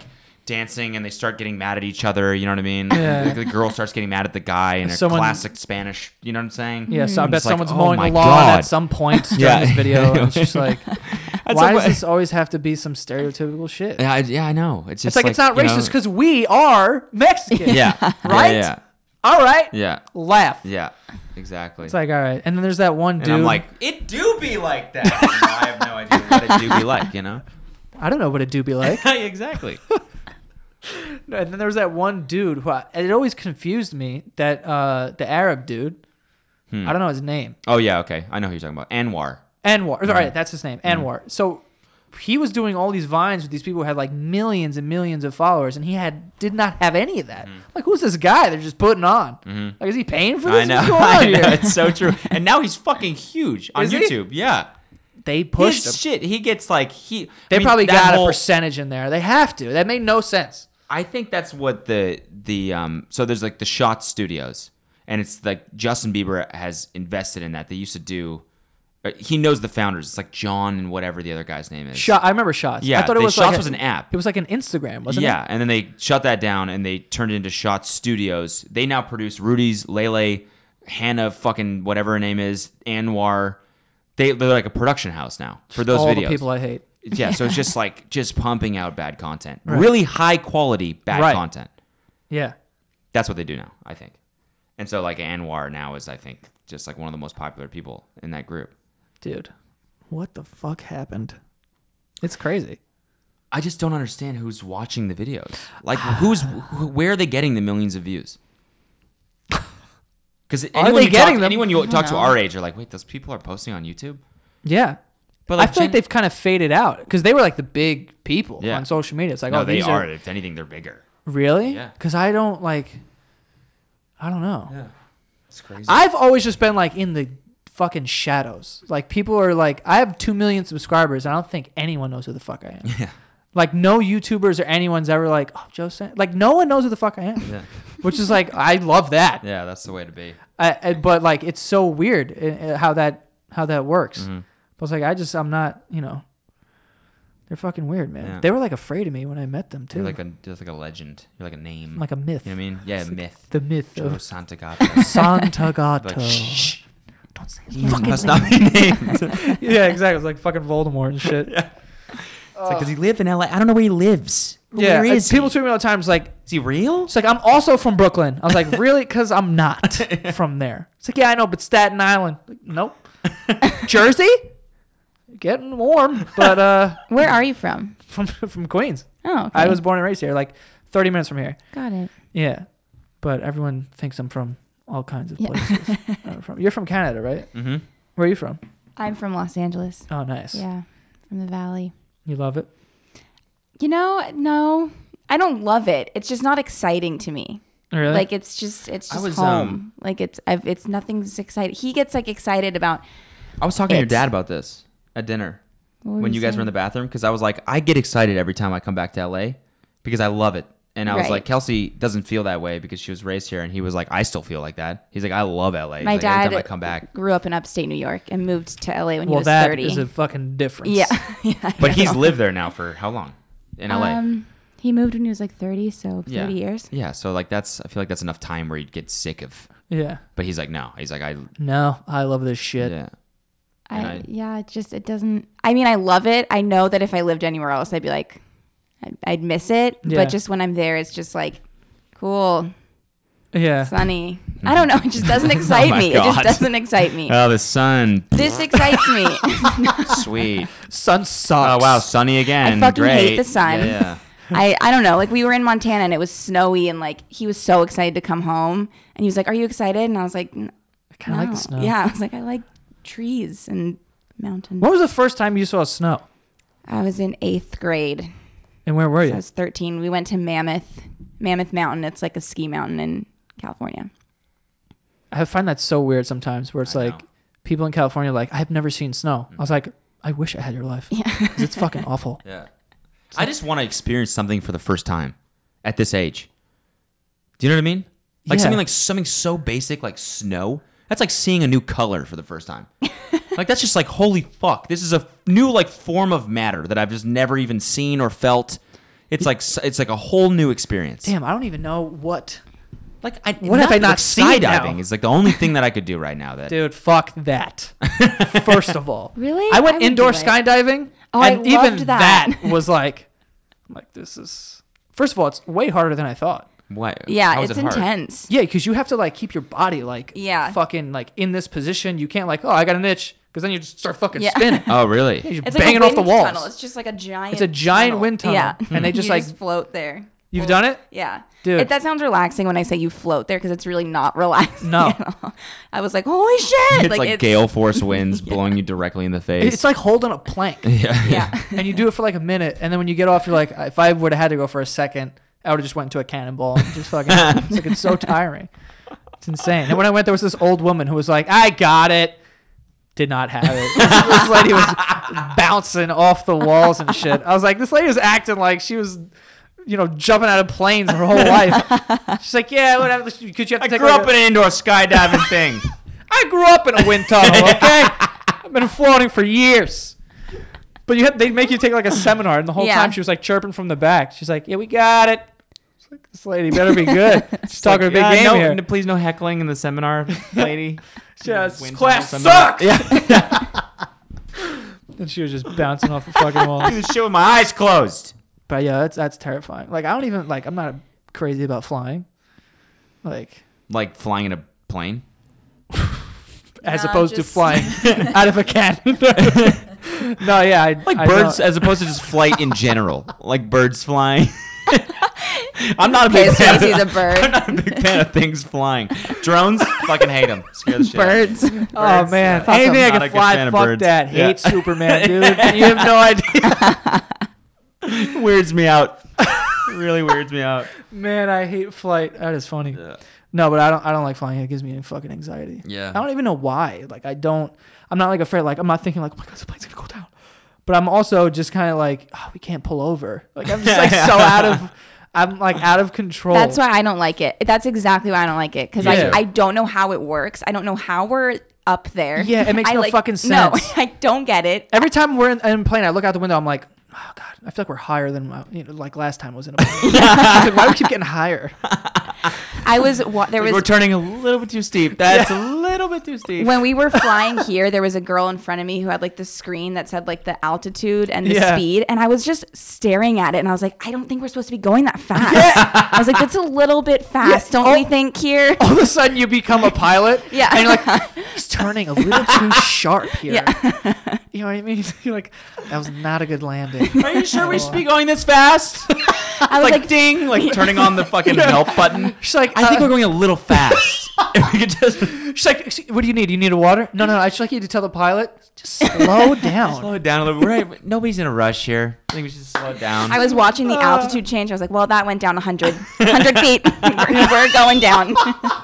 dancing and they start getting mad at each other. You know what I mean? Yeah. The, the girl starts getting mad at the guy in a Someone- classic Spanish. You know what I'm saying? Yeah, so I I'm bet just like, someone's oh mowing my the lawn God. at some point during Yeah. this video. And it's just like, That's why like does what- this always have to be some stereotypical shit? Yeah, I, yeah, I know. It's just It's like, it's not you know- racist because we are Mexican. Yeah. Right? Yeah. All right. Yeah. Laugh. Yeah. yeah exactly. It's like, all right. And then there's that one dude. and I'm like, it do be like that. You know, I have no idea what it do be like. You know? I don't know what it do be like. exactly. And then there was that one dude who I, it always confused me that uh, the Arab dude. Hmm. I don't know his name. Oh yeah. Okay. I know who you're talking about. Anwar. Anwar. Mm-hmm. All right, that's his name. Anwar. So he was doing all these vines with these people who had like millions and millions of followers, and he had did not have any of that. Like, who's this guy they're just putting on? Mhm. Like, is he paying for this? I know. What's going on I know. here? It's so true. And now he's fucking huge on Is he? YouTube. Yeah. They pushed His him. shit. He gets like he. They I mean, probably that got whole- a percentage in there. They have to. That made no sense. I think that's what the the um. So there's like the Shot Studios, and it's like Justin Bieber has invested in that. They used to do. uh, He knows the founders. It's like John and whatever the other guy's name is. Shot. I remember Shots. Yeah, I thought it they- was Shots like a- was an app. It was like an Instagram, wasn't yeah, it? and then they shut that down and they turned it into Shot Studios. They now produce Rudy's, Lele, Hannah, fucking whatever her name is, Anwar. They, they're like a production house now for those All videos. the people I hate. Yeah, so it's just like just pumping out bad content. Right. Really high quality bad Right. content. Yeah. That's what they do now, I think. And so like Anwar now is I think just like one of the most popular people in that group. Dude, what the fuck happened? It's crazy. I just don't understand who's watching the videos. Like who's who, where are they getting the millions of views? Because anyone, they you getting talk, them? anyone you talk to know. our age are like, wait, those people are posting on YouTube? Yeah. But I feel like gen- they've kind of faded out because they were like the big people Yeah. on social media. It's like, no, oh, they these are. are If anything, they're bigger. really? Yeah. Because I don't like, I don't know. Yeah, it's crazy. I've always just been like in the fucking shadows. Like people are like, I have two million subscribers. And I don't think anyone knows who the fuck I am. yeah, Like no YouTubers or anyone's ever like, oh, Joe San-. Like no one knows who the fuck I am. yeah, Which is like, I love that. yeah. That's the way to be. I, I, but like, it's so weird uh, how that how that works. Mhm. But it's like, I just, I'm not, you know, they're fucking weird, man. Yeah. They were like afraid of me when I met them too. You're like a just like a legend. You're like a name. like a myth. you know what I mean? Yeah, myth. The myth Joe of Santagato. Santagato. Like, shh. Don't say You fucking Must not be named. Yeah, exactly. It's like fucking Voldemort and shit. Yeah, It's like, does he live in L A? I don't know where he lives. Where and is people he? tweet me all the time. It's like, Is he real? it's like I'm also from Brooklyn. I was like, really? Because I'm not from there. It's like, yeah, I know, but Staten Island. Like, nope. Jersey? Getting warm, but uh, Where are you from? from from Queens. Oh, okay. I was born and raised here, like thirty minutes from here. Got it. Yeah, but everyone thinks I'm from all kinds of Yeah. places. I'm from, you're from Canada, right? Mm-hmm. Where are you from? I'm from Los Angeles. Oh, nice. Yeah, from the Valley. You love it? You know, no, I don't love it. It's just not exciting to me. Really? Like it's just, it's I just was, home. um, like it's, I've, it's nothing's exciting. He gets like excited about. I was talking to your It's- dad about this at dinner What were when you guys saying? were in the bathroom because I was like, I get excited every time I come back to L A because I love it. And I was Right. like, Kelsey doesn't feel that way because she was raised here. And he was like, I still feel like that. He's like, I love L A. He's My like, every dad time I come back. grew up in upstate New York and moved to L A when he well, was that thirty. is a fucking difference. yeah, yeah. I But he's know. lived there now for how long in L A? Um, he moved when he was like thirty, so Yeah. thirty years. Yeah. So like that's, I feel like that's enough time where you'd get sick of, Yeah. but he's like, no. He's like, I, No, I love this shit. yeah. I, And I- yeah, it just it doesn't. I mean, I love it. I know that if I lived anywhere else, I'd be like, I'd, I'd miss it. Yeah. But just when I'm there, it's just like, cool, Yeah. sunny. I don't know. It just doesn't excite my me. It just God. doesn't excite me. Oh, the sun. This excites me. Sweet. Sun sucks. Oh, wow. Sunny again. I fucking Great. hate the sun. Yeah. yeah. I, I don't know. Like we were in Montana and it was snowy and like he was so excited to come home and he was like, "Are you excited?" And I was like, "N- I kind of like the no." snow. Yeah, I was like, I like trees and mountains. When was the first time you saw snow? I was in eighth grade. And where were So you? I was thirteen. We went to Mammoth, Mammoth Mountain. It's like a ski mountain in California. I find that so weird sometimes where it's I like know. people in California are like, I've never seen snow. I was like, I wish I had your life. Yeah. 'Cause it's fucking awful. Yeah. I just want to experience something for the first time at this age. Do you know what I mean? Like Yeah. something like something so basic like snow. That's like seeing a new color for the first time. Like that's just like holy fuck. This is a new like form of matter that I've just never even seen or felt. It's like s- it's like a whole new experience. Damn, I don't even know what. Like, I, What have I not like seen now? skydiving is like the only thing that I could do right now. That Dude, fuck that. First of all. Really? I I went would indoor do it. skydiving. Oh, I and even loved that. was like, I'm like, this is. First of all, it's way harder than I thought. Why? Yeah, how is it's it hard? intense. Yeah, because you have to like keep your body like Yeah. fucking like in this position. You can't like, oh, I got an itch, because then you just start fucking Yeah. spinning. Oh, really? Yeah, you're It's banging like a off the wind walls. tunnel. It's just like a giant. It's a giant wind tunnel. Yeah, And they just you like just float there. you've Well, done it. Yeah, Dude. It, that sounds relaxing when I say you float there because it's really not relaxing. No. at all. I was like, holy shit! It's like, gale force winds blowing you directly in the face. It's like holding a plank. yeah. Yeah. And you do it for like a minute, and then when you get off, you're like, if I would have had to go for a second, I would have just went into a cannonball and just fucking. It's like it's so tiring. It's insane. And when I went, there was this old woman who was like, "I got it." Did not have it. This, this lady was bouncing off the walls and shit. I was like, this lady was acting like she was, you know, jumping out of planes her whole life. She's like, yeah, whatever. Could you have to I take grew like up a- in an indoor skydiving thing. I grew up in a wind tunnel. Okay, I've been floating for years. But you have, they make you take like a seminar, and the whole Yeah. time she was like chirping from the back. She's like, "Yeah, we got it." It's like, this lady better be good. She's talking a big Yeah, game no, here. n- Please no heckling in the seminar, lady. Yeah, this Wind class tunnel seminar. sucks. Yeah. And she was just bouncing off the fucking wall. Do this shit with my eyes closed. But yeah, that's that's terrifying. Like I don't even like. I'm not crazy about flying. Like Like flying in a plane. as No, opposed just- to flying out of a cannon. No, yeah, I, Like I birds, don't- as opposed to just flight in general. Like birds flying. I'm not a big Pissed fan. when he sees a I'm bird. not a big fan of things flying. Drones, fucking hate them. Scare the shit out of me. Birds. Oh man, yeah. anything I Not a can good fly, fan of fuck birds. that. Yeah. Hate Superman, dude. You have no idea. Weirds me out. Really weirds me out. Man, I hate flight. That is funny. Yeah. No, but I don't. I don't like flying. It gives me fucking anxiety. Yeah. I don't even know why. Like I don't. I'm not like afraid. Like I'm not thinking like, oh my god, this plane's gonna go down. But I'm also just kind of like, oh, we can't pull over. Like I'm just like so out of. I'm like out of control. That's why I don't like it. That's exactly why I don't like it because Yeah. I, I don't know how it works. I don't know how we're up there. Yeah, it makes I no like, fucking No, sense. I don't get it. Every time we're in, in a plane, I look out the window. I'm like, oh god, I feel like we're higher than uh, you know, like last time I was in a plane. I was like, why do we keep getting higher? I was wa- there was We're turning a little bit too steep. That's a little bit too steep. when we were flying here, there was a girl in front of me who had like the screen that said like the altitude and the Yeah. speed, and I was just staring at it, and I was like, I don't think we're supposed to be going that fast. I was like, that's a little bit fast, don't Oh. we think here? All of a sudden, you become a pilot. Yeah. And you're like, he's turning a little too sharp here. Yeah. You know what I mean? You're like, that was not a good landing. Are you sure we should be going this fast? I was like, like, ding, like turning on the fucking help button. She's like, I think uh, we're going a little fast. If we could just She's like, what do you need? You need a water? No, no, no. I just like you to tell the pilot, just slow down. slow it down a little bit. Right, nobody's in a rush here. I think we should just slow it down. I was watching the altitude change. I was like, well, that went down one hundred, one hundred feet. We're going down.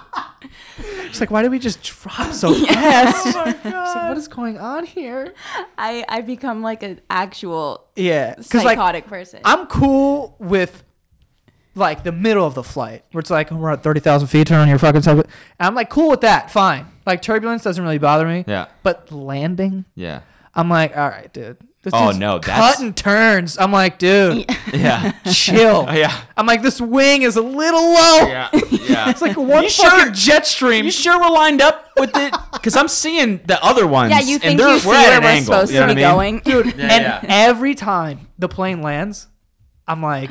She's like, why did we just drop so fast? She's like, what is going on here? I, I become like an actual Yeah. Because, like, psychotic person. I'm cool with like the middle of the flight where it's like, we're at thirty thousand feet, turn on your fucking side. And I'm like, cool with that. Fine. Like, turbulence doesn't really bother me. Yeah. But landing, Yeah. I'm like, all right, dude. This Oh, dude's no, that's- cutting turns. I'm like, dude, Yeah. chill. Oh, yeah. I'm like, this wing is a little low. Yeah. Yeah. It's like one You fucking sure- jet stream. You sure we're lined up with it? Because I'm seeing the other ones. yeah, you and think they're- you see we're at where an we're angle, supposed you know to be what I mean? going. Dude, Yeah, and yeah. every time the plane lands, I'm like,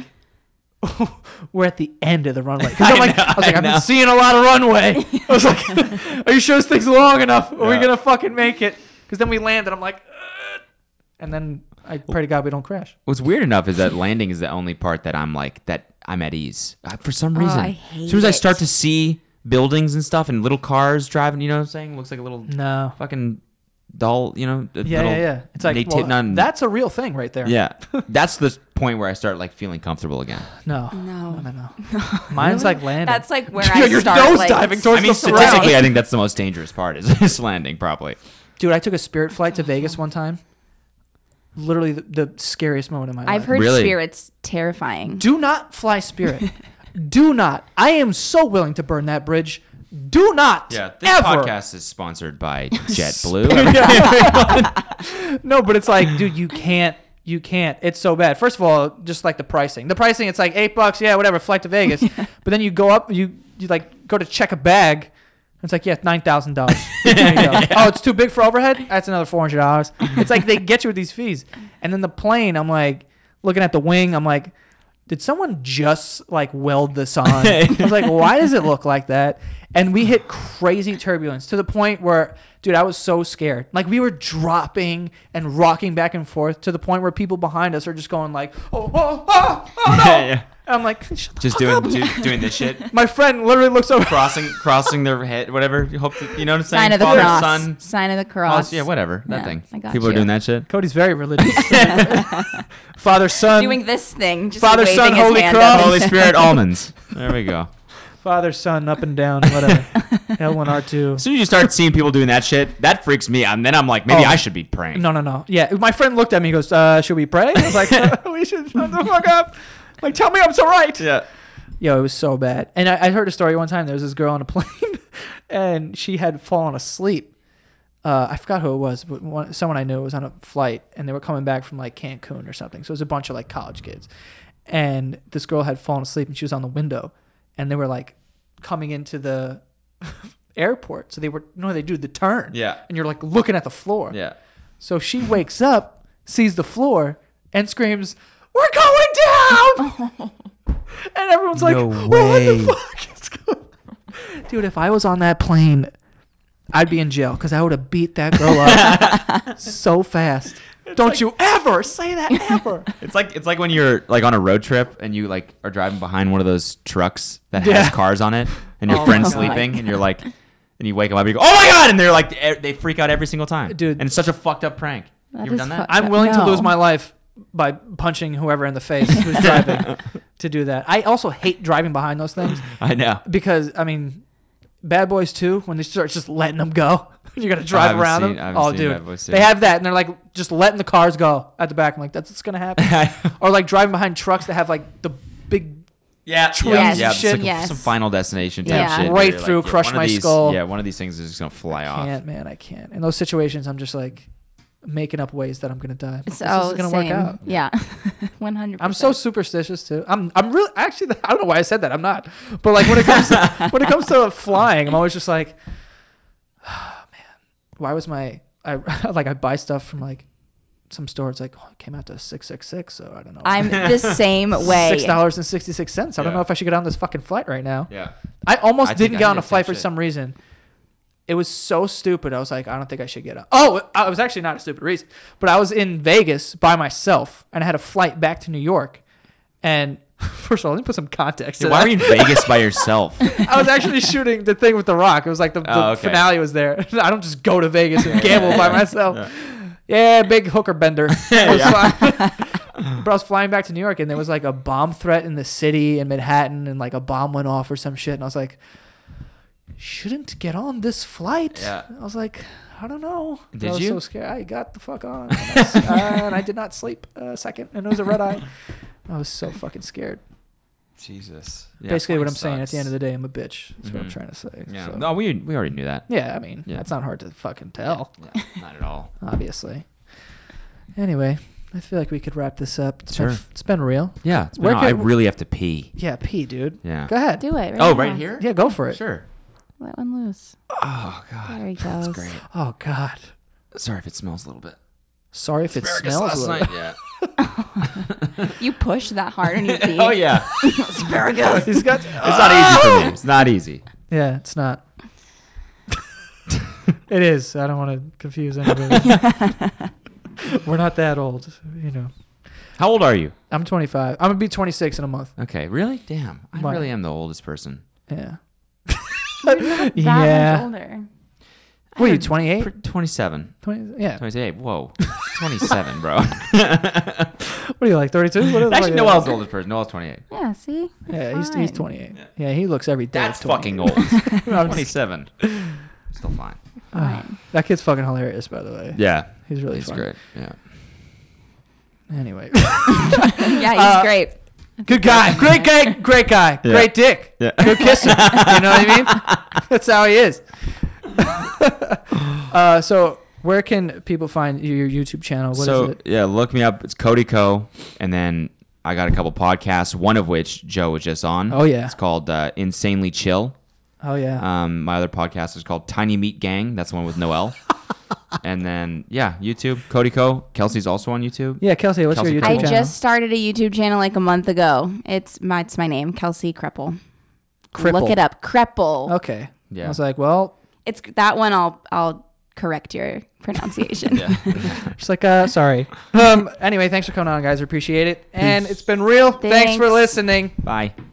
we're at the end of the runway. Because I'm I like, know, I was like, I I've know. been seeing a lot of runway. I was like, are you sure this thing's long enough? Are we Yeah. gonna fucking make it? Because then we land, and I'm like, Ugh. And then I pray to God we don't crash. What's weird enough is that landing is the only part that I'm like that I'm at ease Uh, for some reason. I as soon as I hate start it. to see buildings and stuff and little cars driving, you know what I'm saying? Looks like a little No. fucking doll, you know? a Yeah, little yeah, yeah. It's like, nat- well, non- that's a real thing right there. yeah. That's the point where I start like feeling comfortable again. No. No. No, no, no. Mine's like landing. That's like where You're- I you're start. nose like, diving towards I mean, the ground. statistically, I think that's the most dangerous part is this landing, probably. Dude, I took a Spirit flight to Vegas one time. Literally the, the scariest moment of my life. I've heard Really? Spirit's terrifying. Do not fly Spirit. Do not. I am so willing to burn that bridge. Do not. Yeah, this ever. podcast is sponsored by JetBlue. No, but it's like, dude, you can't. You can't. It's so bad. First of all, just like the pricing. The pricing, it's like eight bucks. Yeah, whatever. Flight to Vegas. But then you go up. You you like go to check a bag. It's like yeah, nine thousand dollars. yeah. Oh, it's too big for overhead. That's another four hundred dollars. It's like they get you with these fees. And then the plane. I'm like looking at the wing. I'm like, did someone just like weld this on? I was like, why does it look like that? And we hit crazy turbulence to the point where, dude, I was so scared. Like we were dropping and rocking back and forth to the point where people behind us are just going like, oh, oh, oh, oh no. Yeah, yeah. And I'm like, shut the Just fuck doing up. do, doing this shit, My friend literally looks over. crossing crossing their head, whatever. You hope to, you know what I'm saying? Sign of the Father, cross. son. Sign of the Oh, cross. yeah, whatever. That Yeah, thing. I got People are you. doing that shit. Cody's very religious. Father, son, Doing this thing. Just Father, waving Son, his Holy hand Cross. up. Holy Spirit almonds. There we go. Father, son, up and down, whatever. L one, R two. As soon as you start seeing people doing that shit, that freaks me out. And then I'm like, maybe Oh. I should be praying. No, no, no. Yeah, my friend looked at me. He goes, uh, "Should we pray?" I was like, uh, "We should shut the fuck up." Like, tell me I'm so right. Yeah. Yo, it was so bad. And I, I heard a story one time. There was this girl on a plane, and she had fallen asleep. Uh, I forgot who it was, but one, someone I knew was on a flight, and they were coming back from like Cancun or something. So it was a bunch of like college kids, and this girl had fallen asleep, and she was on the window, and they were like coming into the airport. So they were, you know, they do the turn. Yeah. And you're like looking at the floor. Yeah. So she wakes up, sees the floor, and screams, "We're going down!" And everyone's like, No "Well, way. what the fuck is going on?" Dude, if I was on that plane, I'd be in jail because I would have beat that girl up so fast. Don't like- you ever say that ever. It's like it's like when you're like on a road trip and you like are driving behind one of those trucks that Yeah. has cars on it, and your Oh friend's my God. sleeping, and you're like, and you wake them up, and you go, "Oh my god!" And they're like, e- they freak out every single time, Dude. And it's such a fucked up prank. That you ever is done that? fucked I'm willing to No. lose my life by punching whoever in the face who's driving to do that. I also hate driving behind those things. I know. Because I mean, Bad Boys two, when they start just letting them go, you got to drive haven't around seen- them. I haven't Oh, seen dude, Bad Boys two. they have that, and they're like just letting the cars go at the back. I'm like, that's what's gonna happen. Or like driving behind trucks that have like the big Yeah, Trees yeah, and yeah. It's shit. like a- Yes. some Final Destination type Yeah. shit. Right where you're through, yeah, crush one of my these- skull. Yeah, one of these things is just gonna fly I off. can't, man. I can't. In those situations, I'm just like making up ways that I'm gonna die. This So is gonna same. work out. Yeah, one hundred. I'm so superstitious too. I'm I'm really actually I don't know why I said that. I'm not. But like when it comes to, when it comes to flying, I'm always just like, oh, man, why was my I like I buy stuff from like some store. It's like oh, it came out to six six six. So I don't know. I'm the same way. Six dollars and sixty six cents. I don't Yeah. know if I should get on this fucking flight right now. Yeah. I almost I think didn't I get did on a the same flight for shit. some reason. It was so stupid. I was like, I don't think I should get on. Oh, I was actually not a stupid reason, but I was in Vegas by myself, and I had a flight back to New York. And first of all, let me put some context. Dude, to why that. were you in Vegas by yourself? I was actually shooting the thing with The Rock. It was like the, the Oh, okay. finale was there. I don't just go to Vegas and gamble yeah, by yeah. myself. Yeah. Yeah, big hooker bender. I was Yeah. flying- but I was flying back to New York, and there was like a bomb threat in the city in Manhattan, and like a bomb went off or some shit. And I was like, shouldn't get on this flight. Yeah. I was like, I don't know. Did I was you? so scared. I got the fuck on. And I, was- uh, and I did not sleep a second, and it was a red eye. I was so fucking scared. Jesus. Yeah, Basically, what flying I'm saying at the end of sucks. the day, I'm a bitch. That's what I'm Mhm. trying to say. Yeah. So- No, we we already knew that. Yeah, I mean, Yeah. that's not hard to fucking tell, Yeah, not at all. obviously. Anyway, I feel like we could wrap this up. It's, Sure. been, it's been real. Yeah. It's been, Where no, I can- really have to pee. Yeah, pee, dude. Yeah. Go ahead. Do it. Right Oh, now. right here? Yeah, go for it. Sure. Let one loose. Oh god. There he That's goes. great. Oh, God. Sorry if it smells a little bit. Sorry if it Asparagus smells a last little. night. Yeah. You push that hard on your feet. Oh yeah. Asparagus. He's got. It's not easy for me. It's not easy. Yeah, it's not. It is. I don't want to confuse anybody. We're not that old, you know. How old are you? I'm twenty-five. I'm gonna be twenty-six in a month. Okay. Really? Damn. I Why? really am the oldest person. Yeah. That yeah. much older. What are you, twenty-eight? Pr- twenty-seven. twenty, yeah. twenty-eight. Whoa. twenty-seven, bro. What are you like, thirty-two? What is Actually, what- Noel's the oldest person. Noel's twenty-eight. Yeah. See. Yeah, he's, he's Fine. twenty-eight. Yeah. Yeah, he looks every day. That's like fucking twenty-eight. old. I'm just- twenty-seven. Still fine. Fine. That kid's fucking hilarious, by the way. Yeah. He's really He's fun. great. Yeah. Anyway. Yeah, he's Uh, great. Good guy. Great guy. Great guy. Yeah. Great dick. Yeah. Good kisser. You know what I mean? That's how he is. uh, so Where can people find your YouTube channel? What so is it? yeah, look me up. It's Cody Co. And then I got a couple podcasts. One of which Joe was just on. Oh, yeah. It's called uh, Insanely Chill. Oh yeah. Um, my other podcast is called Tiny Meat Gang. That's the one with Noel. And then yeah, YouTube Cody Co. Kelsey's also on YouTube. Yeah, Kelsey, what's Kelsey your YouTube I Crepple. channel? just started a YouTube channel like a month ago. It's my it's my name, Kelsey Crepple. Cripple. Look it up, Crepple. Okay. Yeah. I was like, well, It's that one. I'll I'll correct your pronunciation. Yeah. just like, uh, sorry. Um. Anyway, thanks for coming on, guys. Appreciate it. And Peace. it's been real. Thanks for Thanks. listening. Bye.